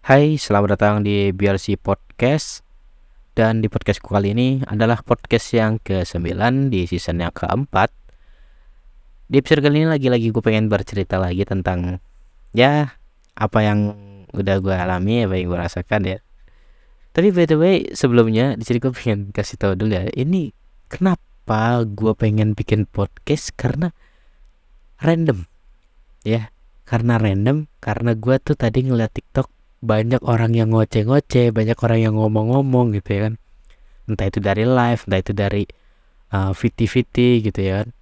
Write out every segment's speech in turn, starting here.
Hai, selamat datang di BRC Podcast. Dan di podcastku kali ini adalah podcast yang ke-9 di season yang keempat. Di episode kali ini lagi-lagi gue pengen bercerita lagi tentang apa yang udah gue alami, apa yang gue rasakan ya. Tapi by the way, sebelumnya di sini gue pengen kasih tahu dulu ya. Ini kenapa gue pengen bikin podcast, karena random ya. Karena gue tuh tadi ngeliat TikTok, banyak orang yang ngoceh-ngoceh, banyak orang yang ngomong-ngomong gitu ya kan. Entah itu dari live, entah itu dari VT-VT gitu ya kan.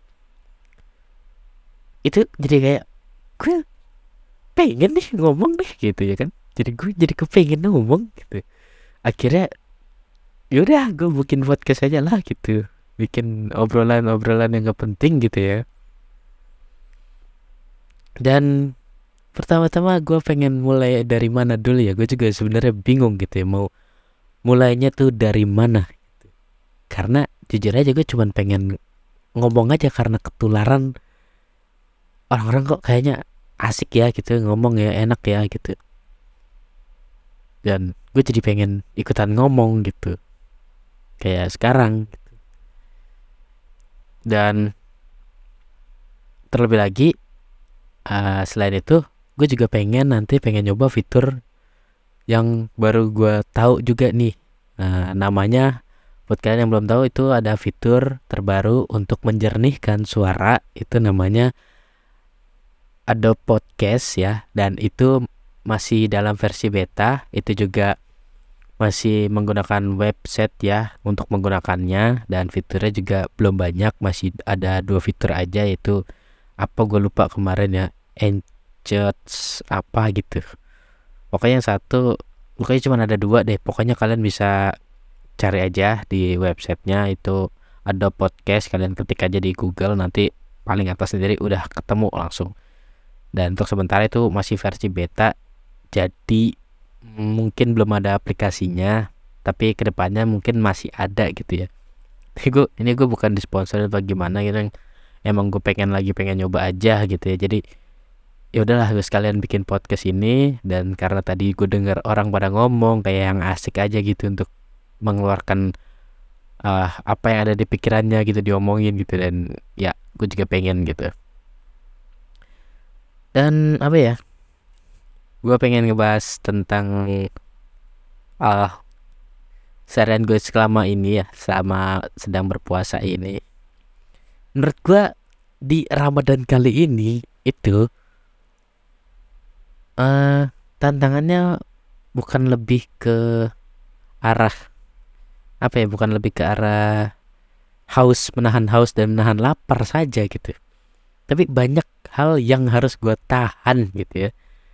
Itu jadi kayak gue pengen nih ngomong nih gitu ya kan. Jadi gue jadi kepengen ngomong gitu. Akhirnya yaudah gue bikin podcast aja lah gitu. Bikin obrolan-obrolan yang gak penting gitu ya. Dan pertama-tama gue pengen mulai dari mana dulu ya. Gue juga sebenarnya bingung gitu ya, mau mulainya tuh dari mana gitu. Karena jujur aja gue cuman pengen ngomong aja, karena ketularan orang-orang kok kayaknya asik ya gitu ngomong, ya enak ya gitu. Dan gue jadi pengen ikutan ngomong gitu kayak sekarang. Dan terlebih lagi, selain itu gue juga pengen nyoba fitur yang baru gue tahu juga nih. Namanya, buat kalian yang belum tahu, itu ada fitur terbaru untuk menjernihkan suara, itu namanya Adobe Podcast ya. Dan itu masih dalam versi beta. Itu juga masih menggunakan website ya untuk menggunakannya, dan fiturnya juga belum banyak, masih ada 2 fitur aja, yaitu apa gue lupa kemarin ya, Enchants apa gitu. Pokoknya yang satu, pokoknya cuma ada 2 deh. Pokoknya kalian bisa cari aja di websitenya, itu ada podcast, kalian ketik aja di Google, nanti paling atas sendiri udah ketemu langsung. Dan untuk sementara itu masih versi beta, jadi mungkin belum ada aplikasinya, tapi kedepannya mungkin masih ada gitu ya. Ini gue bukan disponsor atau gimana gitu, emang gue pengen nyoba aja gitu ya. Jadi ya udahlah, gue sekalian bikin podcast ini. Dan karena tadi gue dengar orang pada ngomong kayak yang asik aja gitu untuk mengeluarkan apa yang ada di pikirannya gitu, diomongin gitu. Dan ya gue juga pengen gitu. Dan apa ya, gue pengen ngebahas tentang seharian gue selama ini ya, selama sedang berpuasa ini. Menurut gue di Ramadan kali ini itu tantangannya bukan lebih ke arah apa ya, bukan lebih ke arah menahan haus dan menahan lapar saja gitu. Tapi banyak hal yang harus gue tahan gitu ya.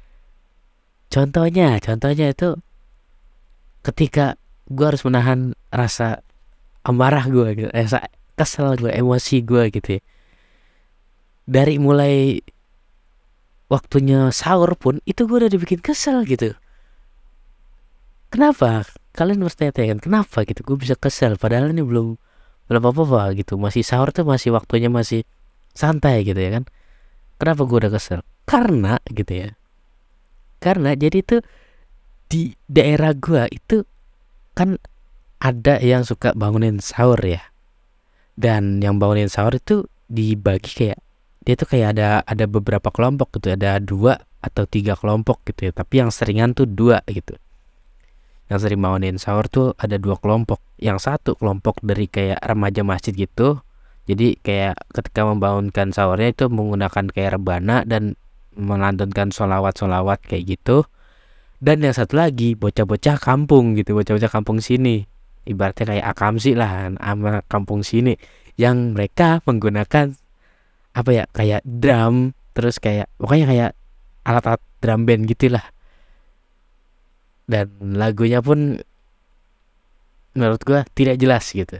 Contohnya itu ketika gue harus menahan rasa amarah gue gitu, rasa kesel gue, emosi gue gitu ya. Dari mulai waktunya sahur pun itu gue udah dibikin kesel gitu. Kenapa? Kalian bertanya-tanya kenapa gitu gue bisa kesel, padahal ini belum apa-apa gitu, masih sahur tuh, masih waktunya masih santai gitu ya kan. Kenapa gue udah kesel? Karena gitu ya, karena jadi tuh di daerah gue itu kan ada yang suka bangunin sahur ya. Dan yang bangunin sahur itu dibagi kayak, dia tuh kayak ada beberapa kelompok gitu, ada 2 atau 3 kelompok gitu ya. Tapi yang seringan tuh 2 gitu. Yang sering bangunin sahur tuh ada 2 kelompok. Yang satu kelompok dari kayak remaja masjid gitu. Jadi kayak ketika membangunkan sahurnya itu menggunakan kayak rebana dan melantunkan solawat kayak gitu. Dan yang satu lagi bocah-bocah kampung gitu, bocah-bocah kampung sini, ibaratnya kayak akamsi lah sama kampung sini, yang mereka menggunakan apa ya, kayak drum, terus kayak pokoknya kayak alat-alat drum band gitulah. Dan lagunya pun menurut gua tidak jelas gitu.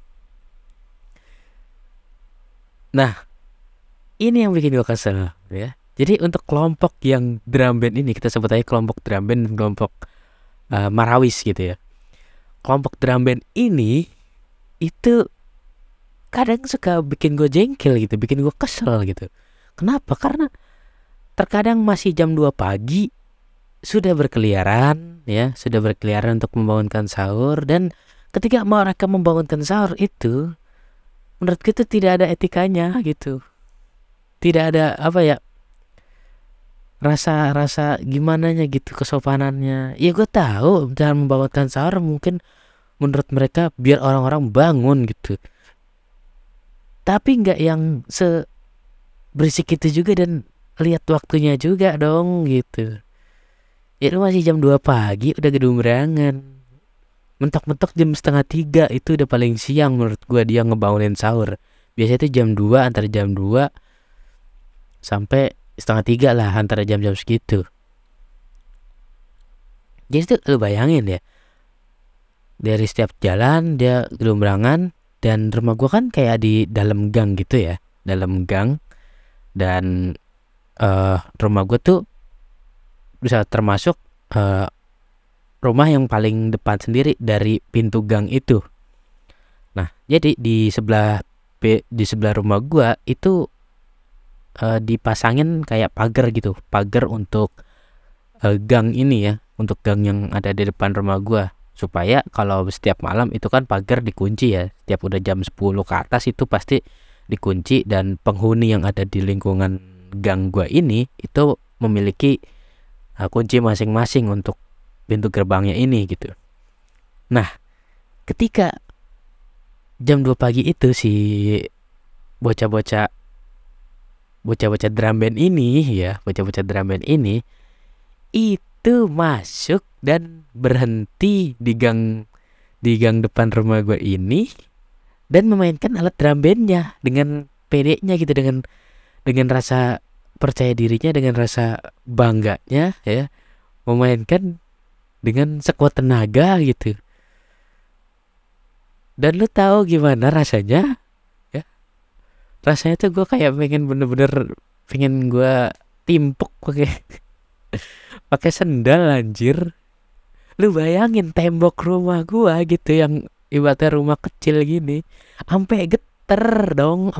Nah, ini yang bikin gua kesel ya. Jadi untuk kelompok yang drum band ini, kita sebut aja kelompok drum band dan kelompok marawis gitu ya. Kelompok drum band ini itu kadang suka bikin gue jengkel gitu, bikin gue kesel gitu. Kenapa? Karena terkadang masih jam 2 pagi sudah berkeliaran ya, sudah berkeliaran untuk membangunkan sahur. Dan ketika mereka membangunkan sahur itu, menurut kita tidak ada etikanya gitu, tidak ada apa ya, rasa gimana nya gitu, kesopanannya. Ya gue tahu cara membangunkan sahur mungkin menurut mereka biar orang-orang bangun gitu, tapi nggak yang berisik itu juga, dan lihat waktunya juga dong gitu. Ya lu masih jam 2 pagi udah gedumrangan. Mentok-mentok jam setengah 3 itu udah paling siang menurut gua dia ngebangunin sahur. Biasanya itu jam 2, antara jam 2 sampai setengah 3 lah, antara jam-jam segitu. Jadi itu lu bayangin ya, dari setiap jalan dia gedumrangan. Dan rumah gua kan kayak di dalam gang gitu ya, dalam gang. Dan rumah gua tuh bisa termasuk rumah yang paling depan sendiri dari pintu gang itu. Nah, jadi di sebelah rumah gua itu dipasangin kayak pagar gitu, pagar untuk gang ini ya, untuk gang yang ada di depan rumah gua, supaya kalau setiap malam itu kan pagar dikunci ya, setiap udah jam 10 ke atas itu pasti dikunci. Dan penghuni yang ada di lingkungan gang gua ini itu memiliki kunci masing-masing untuk pintu gerbangnya ini gitu. Nah, ketika jam 2 pagi itu si bocah-bocah drum band ini ya, bocah-bocah drum band ini itu masuk dan berhenti di gang depan rumah gue ini, dan memainkan alat drum bandnya dengan pedenya gitu, dengan rasa percaya dirinya, dengan rasa bangganya ya, memainkan dengan sekuat tenaga gitu. Dan lu tahu gimana rasanya ya? Rasanya tuh gue kayak pengen bener-bener pengen gue timpuk pakai sendal anjir. Lu bayangin tembok rumah gue gitu yang ibaratnya rumah kecil gini, sampai geter dong,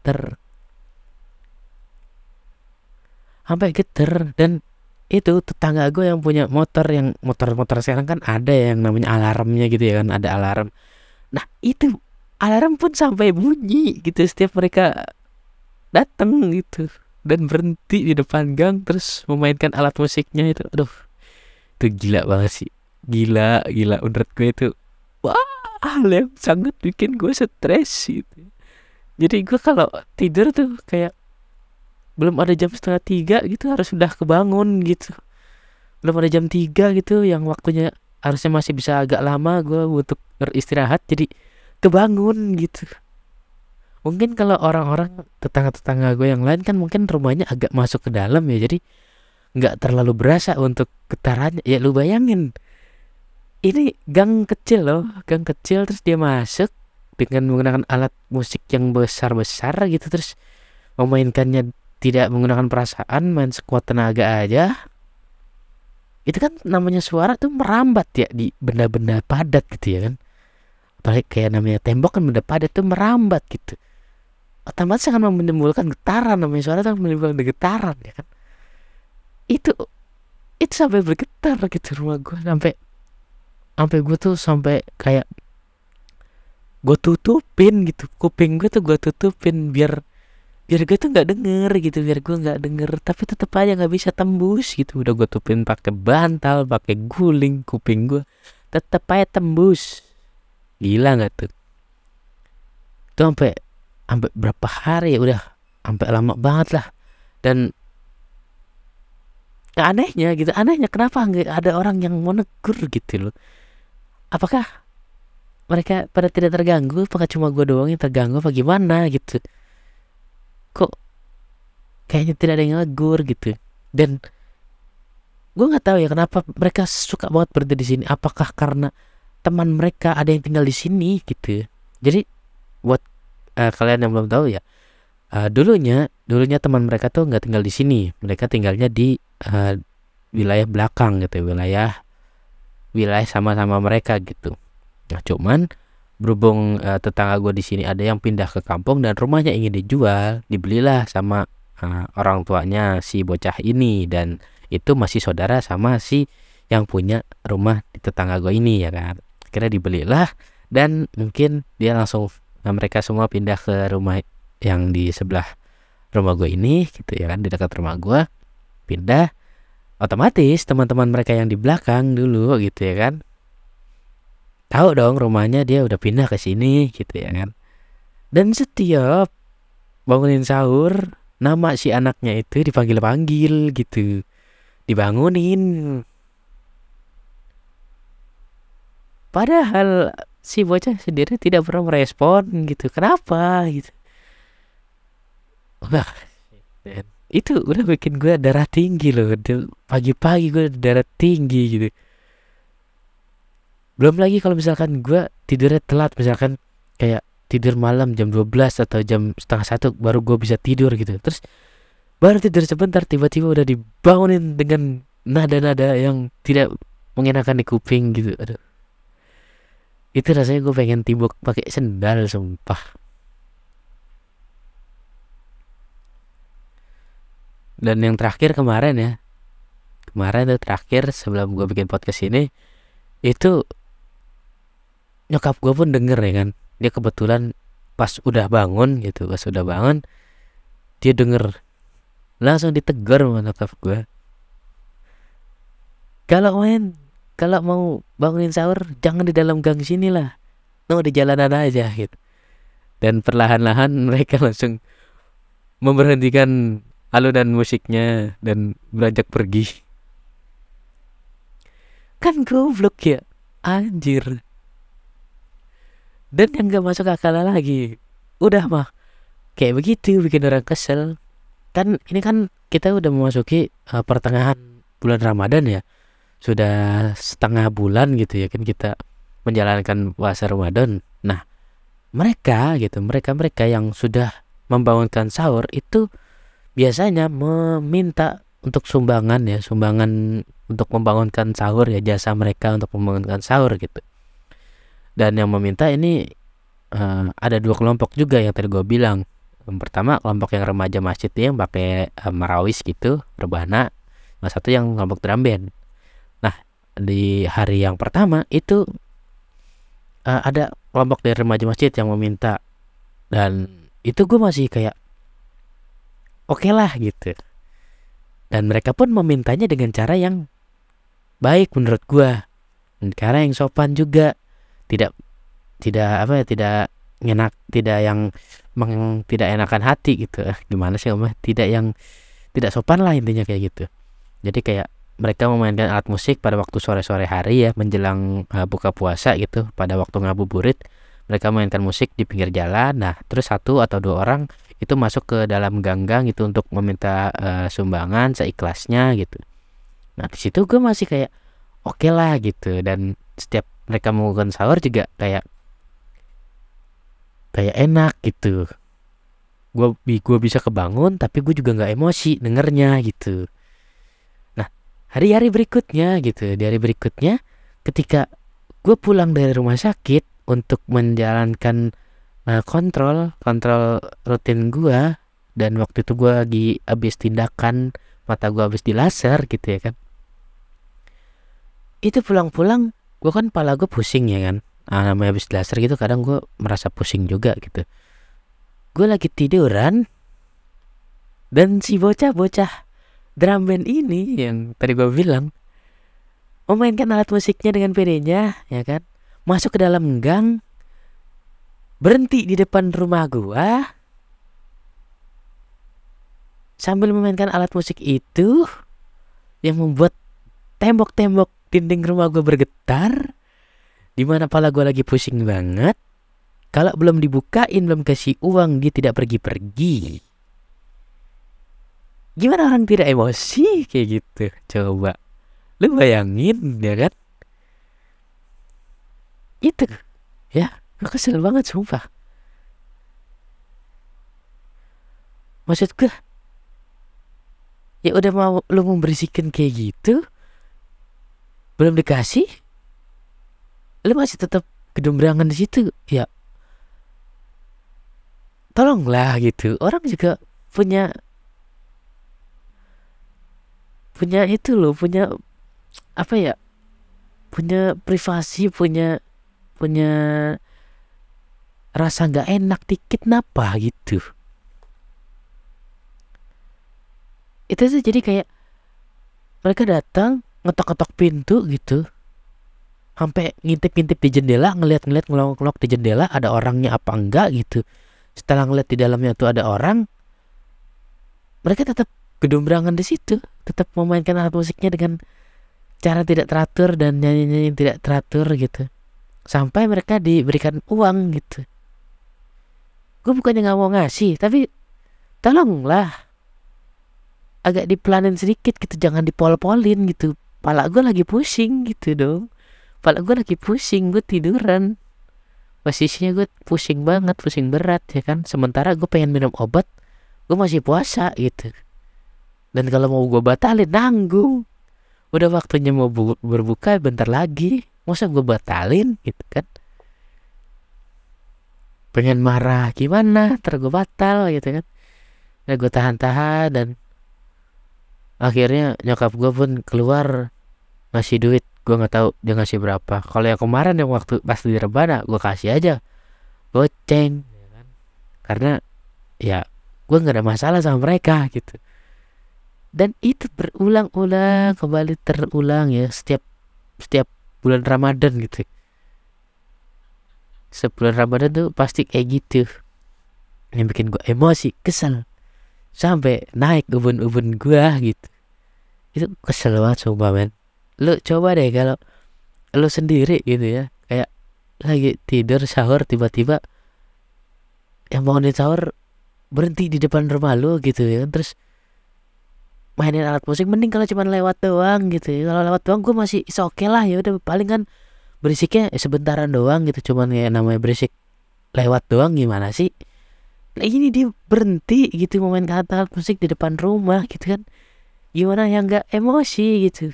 sampai geter. Dan itu tetangga gue yang punya motor, yang motor sekarang kan ada yang namanya alarmnya gitu ya kan, ada alarm. Nah itu alarm pun sampai bunyi gitu setiap mereka datang gitu, dan berhenti di depan gang terus memainkan alat musiknya itu. Aduh, itu gila banget sih, gila menurut gue itu. Wah, hal yang sangat bikin gue stres gitu. Jadi gue kalau tidur tuh kayak belum ada jam setengah 3 gitu harus sudah kebangun gitu. Belum ada jam 3 gitu yang waktunya harusnya masih bisa agak lama gue untuk beristirahat, jadi kebangun gitu. Mungkin kalau orang-orang tetangga-tetangga gue yang lain kan mungkin rumahnya agak masuk ke dalam ya, jadi nggak terlalu berasa untuk getarannya. Ya lu bayangin, ini gang kecil loh, gang kecil, terus dia masuk dengan menggunakan alat musik yang besar-besar gitu, terus memainkannya tidak menggunakan perasaan, main sekuat tenaga aja. Itu kan namanya suara tuh merambat ya di benda-benda padat gitu ya kan. Apalagi kayak namanya tembok kan, benda padat tuh merambat gitu, otomatis akan menimbulkan getaran. Namanya suara tuh menimbulkan getaran ya kan. Itu sampai bergetar gitu rumah gue, sampai gue tuh sampai kayak gue tutupin gitu kuping gue tuh, gue tutupin biar gue tuh nggak denger gitu, biar gue nggak denger, tapi tetep aja nggak bisa tembus gitu. Udah gue tutupin pakai bantal, pakai guling, kuping gue tetep aja tembus. Gila nggak tuh? Itu sampai berapa hari ya, udah sampai lama banget lah. Dan anehnya kenapa nggak ada orang yang mau negur gitu loh? Apakah mereka pada tidak terganggu? Apakah cuma gue doang yang terganggu apa gimana gitu? Kok kayaknya tidak ada yang negur gitu. Dan gue nggak tahu ya kenapa mereka suka banget berhenti di sini. Apakah karena teman mereka ada yang tinggal di sini gitu? Jadi buat kalian yang belum tahu ya, dulunya teman mereka tuh nggak tinggal di sini. Mereka tinggalnya di wilayah belakang gitu, wilayah sama-sama mereka gitu. Nah cuman berhubung tetangga gue di sini ada yang pindah ke kampung dan rumahnya ingin dijual, dibelilah sama orang tuanya si bocah ini, dan itu masih saudara sama si yang punya rumah di tetangga gue ini ya kan. Akhirnya dibelilah, dan mungkin dia langsung mereka semua pindah ke rumah yang di sebelah rumah gue ini gitu ya kan, di dekat rumah gue pindah. Otomatis teman-teman mereka yang di belakang dulu gitu ya kan tahu dong rumahnya dia udah pindah ke sini gitu ya kan. Dan setiap bangunin sahur, nama si anaknya itu dipanggil-panggil gitu, dibangunin. Padahal si bocah sendiri tidak pernah merespon gitu. Kenapa gitu? Wah, dan itu udah bikin gue darah tinggi loh. Pagi-pagi gue darah tinggi gitu. Belum lagi kalau misalkan gue tidurnya telat, misalkan kayak tidur malam jam 12 atau jam setengah 1 baru gue bisa tidur gitu. Terus baru tidur sebentar tiba-tiba udah dibangunin dengan nada-nada yang tidak mengenakan di kuping gitu. Aduh. Itu rasanya gue pengen tibuk pakai sendal sumpah. Dan yang terakhir kemarin ya. Kemarin tuh terakhir sebelum gue bikin podcast ini, itu nyokap gue pun denger ya kan. Dia kebetulan pas udah bangun gitu, pas udah bangun dia denger, langsung ditegur sama nyokap gue. Kalau mau bangunin sahur jangan di dalam gang sini lah, no di jalanan aja gitu. Dan perlahan-lahan mereka langsung memberhentikan alunan musiknya dan beranjak pergi. Kan goblok ya, anjir. Dan yang gak masuk akal lagi, udah mah kayak begitu bikin orang kesel. Kan ini kan kita udah memasuki pertengahan bulan Ramadan ya, sudah setengah bulan gitu ya kan kita menjalankan puasa Ramadan. Nah mereka yang sudah membangunkan sahur itu biasanya meminta untuk sumbangan ya, sumbangan untuk membangunkan sahur ya, jasa mereka untuk membangunkan sahur gitu. Dan yang meminta ini ada dua kelompok juga yang tadi gue bilang. Yang pertama kelompok yang remaja masjid yang pakai marawis gitu, rebana. Nah satu yang kelompok drum band. Nah di hari yang pertama itu ada kelompok dari remaja masjid yang meminta, dan itu gue masih kayak oke lah gitu. Dan mereka pun memintanya dengan cara yang baik menurut gue, dan cara yang sopan juga, tidak tidak enak, tidak yang tidak enakan hati gitu. Gimana sih tidak yang tidak sopan lah intinya kayak gitu. Jadi kayak mereka memainkan alat musik pada waktu sore-sore hari ya, menjelang buka puasa gitu, pada waktu ngabuburit mereka mainkan musik di pinggir jalan. Nah terus satu atau dua orang itu masuk ke dalam gang-gang gitu untuk meminta sumbangan seikhlasnya gitu. Nah di situ gue masih kayak oke lah gitu. Dan setiap mereka melakukan sahur juga kayak enak gitu. Gue bisa kebangun tapi gue juga nggak emosi dengernya gitu. Nah hari-hari berikutnya gitu, di hari berikutnya ketika gue pulang dari rumah sakit untuk menjalankan kontrol rutin gue, dan waktu itu gue lagi habis tindakan mata gue habis dilaser gitu ya kan. Itu pulang-pulang gue kan pala gue pusing ya kan. Namanya habis laser gitu kadang gue merasa pusing juga gitu. Gue lagi tiduran, dan si bocah drum band ini yang tadi gue bilang memainkan alat musiknya dengan pedenya ya kan, masuk ke dalam gang, berhenti di depan rumah gue sambil memainkan alat musik itu yang membuat tembok-tembok dinding rumah gue bergetar, dimana pala gue lagi pusing banget. Kalau belum dibukain, belum kasih uang, dia tidak pergi-pergi. Gimana orang tidak emosi kayak gitu? Coba lu bayangin ya kan. Itu ya, gue kesel banget sumpah. Maksud gue, ya udah mau lu membersihkan kayak gitu, belum dikasih, lu masih tetap gedembrangan di situ ya. Tolonglah gitu, orang juga punya punya itu loh, punya apa ya, punya privasi, punya punya rasa nggak enak dikit napa gitu. Itu tuh jadi kayak mereka datang ngetok-ngetok pintu gitu, sampai ngintip-ngintip di jendela, ngeliat-ngeliat, ngelok-ngelok di jendela ada orangnya apa enggak gitu. Setelah ngeliat di dalamnya tuh ada orang, mereka tetap gedumbrangan di situ, tetap memainkan alat musiknya dengan cara tidak teratur dan nyanyi-nyanyi tidak teratur gitu, sampai mereka diberikan uang gitu. Gue bukannya nggak mau ngasih, tapi tolonglah agak dipelanin sedikit gitu, jangan dipol-polin gitu. Pala gue lagi pusing gitu dong, pala gue lagi pusing, gue tiduran, posisinya gue pusing banget, pusing berat ya kan, sementara gue pengen minum obat, gue masih puasa gitu. Dan kalau mau gue batalin nanggung, udah waktunya mau berbuka bentar lagi, masa gue batalin gitu kan. Pengen marah gimana, ntar gue batal gitu kan. Nah gue tahan-tahan, dan akhirnya nyokap gue pun keluar ngasih duit. Gue nggak tahu dia ngasih berapa. Kalau yang kemarin yang waktu pas di Rebana gue kasih aja goceng, karena ya gue nggak ada masalah sama mereka gitu. Dan itu berulang-ulang kembali, terulang ya, setiap setiap bulan Ramadan gitu. Sebulan Ramadan tuh pasti kayak gitu, yang bikin gue emosi, kesel, sampai naik ubun-ubun gue gitu. Itu kesel banget sumpah men. Lu coba deh kalau lu sendiri gitu ya, kayak lagi tidur sahur, tiba-tiba yang bangunin sahur berhenti di depan rumah lu gitu ya, terus mainin alat musik. Mending kalau cuma lewat doang gitu ya, kalau lewat doang gue masih is oke lah, ya udah paling kan berisiknya sebentaran doang gitu, cuman ya namanya berisik lewat doang, gimana sih. Nah ini dia berhenti gitu memainkan alat musik di depan rumah gitu kan, gimana yang nggak emosi gitu.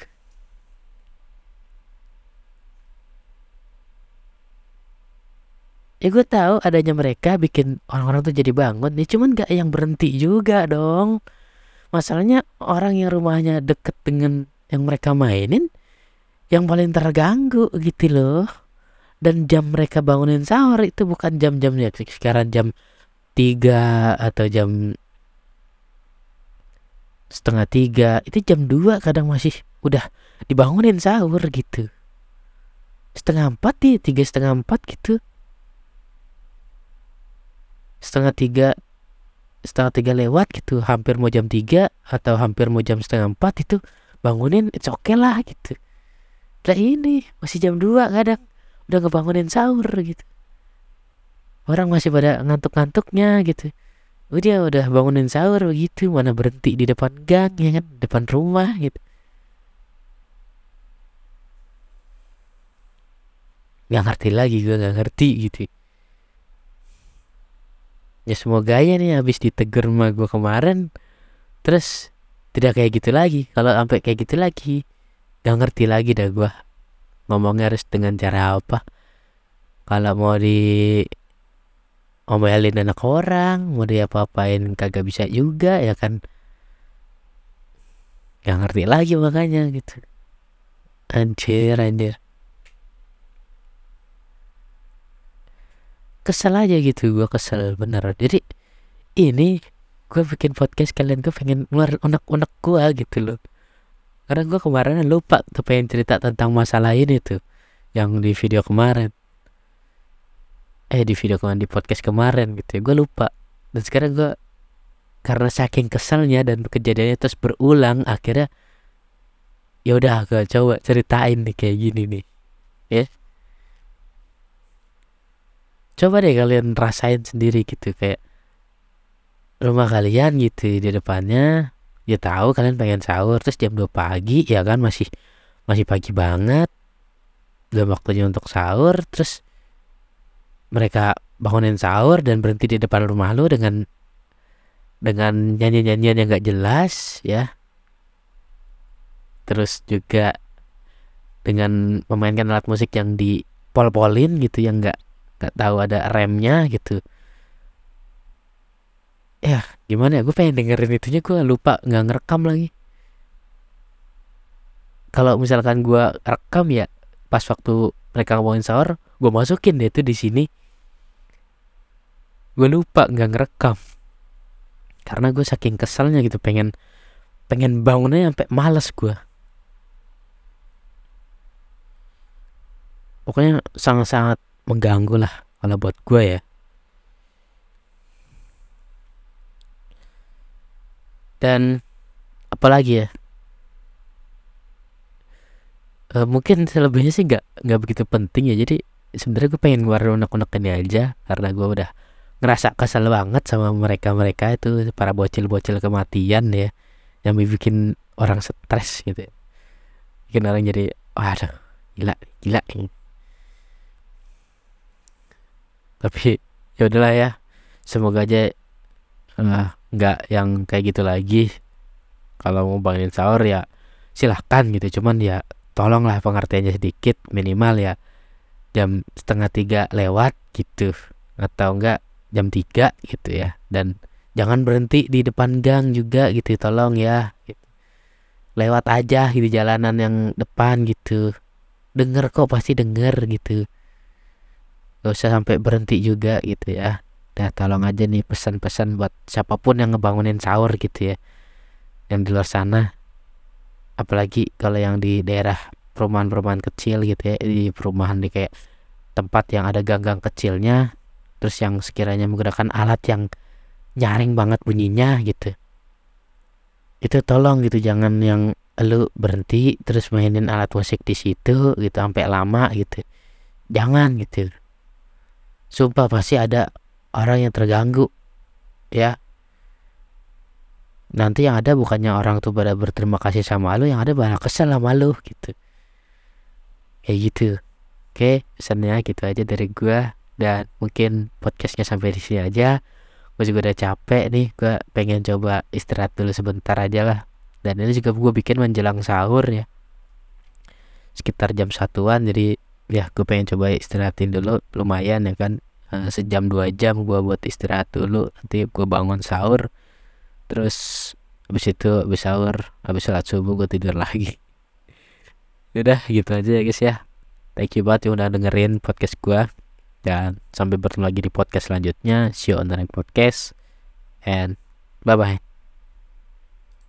Ya gue tahu adanya mereka bikin orang-orang tuh jadi bangun nih, cuman nggak yang berhenti juga dong. Masalahnya orang yang rumahnya deket dengan yang mereka mainin yang paling terganggu gitu loh. Dan jam mereka bangunin sahur itu bukan jam-jamnya sekarang jam 3 atau jam setengah 3, itu jam 2 kadang masih udah dibangunin sahur gitu. Setengah 4 nih, 3 setengah 4 gitu. Setengah 3, setengah 3 lewat gitu, hampir mau jam 3 atau hampir mau jam setengah 4 itu bangunin, it's okay lah gitu. Nah ini masih jam 2 kadang udah ngebangunin sahur gitu. Orang masih pada ngantuk-ngantuknya gitu. Udah bangunin sahur begitu, mana berhenti di depan gang ya kan, depan rumah gitu. Gak ngerti lagi, gue gak ngerti gitu. Ya semoga aja nih habis ditegur sama gue kemarin, terus tidak kayak gitu lagi. Kalau sampai kayak gitu lagi, gak ngerti lagi dah gue ngomongnya harus dengan cara apa. Kalau mau di omelin anak orang, mau diapa-apain kagak bisa juga ya kan. Gak ngerti lagi makanya gitu. Anjir, anjir. Kesel aja gitu, gue kesel bener. Jadi ini gue bikin podcast kalian, gue pengen ngeluarin unek-unek gue gitu loh. Karena gue kemarin lupa tuh pengen cerita tentang masalah ini tuh, yang di video kemarin. Di video kemarin, di podcast kemarin gitu ya, gue lupa. Dan sekarang gue karena saking keselnya dan kejadiannya terus berulang, akhirnya ya udah gue coba ceritain nih kayak gini nih ya. Coba deh kalian rasain sendiri gitu, kayak rumah kalian gitu di depannya, ya tahu kalian pengen sahur, terus jam 2 pagi ya kan, masih masih pagi banget, belum waktunya untuk sahur, terus mereka bangunin sahur dan berhenti di depan rumah lu dengan nyanyi-nyanyian yang gak jelas ya, terus juga dengan memainkan alat musik yang di pol-polin gitu, yang nggak tahu ada remnya gitu. Ya gimana ya, gue pengen dengerin itunya, gue lupa nggak ngerekam lagi. kalau misalkan gue rekam ya pas waktu mereka ngomongin sahur, gue masukin deh itu di sini. Gue lupa nggak ngerekam karena gue saking keselnya gitu, pengen bangunnya sampai males gue. Pokoknya sangat-sangat mengganggu lah kalau buat gue ya. Dan apalagi ya, mungkin selebihnya sih nggak begitu penting ya. Jadi sebenarnya gue pengen ngeluarin unek-unek ini aja karena gue udah ngerasa kesel banget sama mereka itu, para bocil-bocil kematian ya, yang bikin orang stres gitu ya. Bikin orang jadi waduh, gila gila ini. Tapi ya udahlah ya, semoga aja nggak yang kayak gitu lagi. Kalau mau bangunin sahur ya silahkan gitu, cuman ya tolonglah pengertiannya sedikit, minimal ya jam setengah 3 lewat gitu, atau enggak jam 3 gitu ya. Dan jangan berhenti di depan gang juga gitu, tolong ya gitu. Lewat aja gitu jalanan yang depan gitu, denger kok, pasti denger gitu, gak usah sampai berhenti juga gitu ya. Nah tolong aja nih pesan-pesan buat siapapun yang ngebangunin sahur gitu ya, yang di luar sana, apalagi kalau yang di daerah perumahan-perumahan kecil gitu ya, di perumahan di kayak tempat yang ada gang-gang kecilnya, terus yang sekiranya menggunakan alat yang nyaring banget bunyinya gitu, itu tolong gitu, jangan yang lu berhenti terus mainin alat musik di situ gitu sampai lama gitu, jangan gitu. Sumpah pasti ada orang yang terganggu ya. Nanti yang ada bukannya orang tuh pada berterima kasih sama lu, yang ada malah kesel sama lu gitu, kayak gitu. Oke, pesannya gitu aja dari gua, dan mungkin podcastnya sampai di sini aja. Gue juga udah capek nih, gue pengen coba istirahat dulu sebentar aja lah. Dan ini juga gue bikin menjelang sahur ya, sekitar jam 1-an. Jadi ya gue pengen coba istirahatin dulu, lumayan ya kan. Sejam 2 jam gue buat istirahat dulu, nanti gue bangun sahur. Terus habis itu, habis sahur, habis sholat subuh gue tidur lagi. Udah gitu aja ya guys ya. Thank you banget yang udah dengerin podcast gue. Dan sampai bertemu lagi di podcast selanjutnya. See you on the next podcast. And bye-bye.